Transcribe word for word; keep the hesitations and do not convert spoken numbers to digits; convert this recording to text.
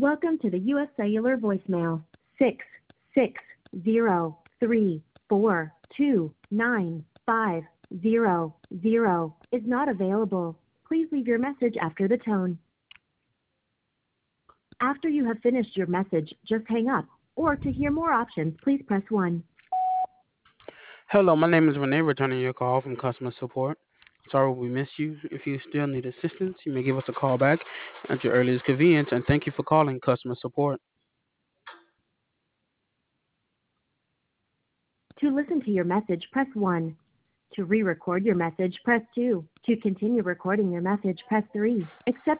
Welcome to the U S Cellular voicemail. six six zero three four two nine five zero zero is not available. Please leave your message after the tone. After you have finished your message, just hang up. Or to hear more options, please press one. Hello, my name is Renee, returning your call from customer support. Sorry we missed you. If you still need assistance, you may give us a call back at your earliest convenience, and thank you for calling customer support. To listen to your message, press one. To re-record your message, press two. To continue recording your message, press three. Accept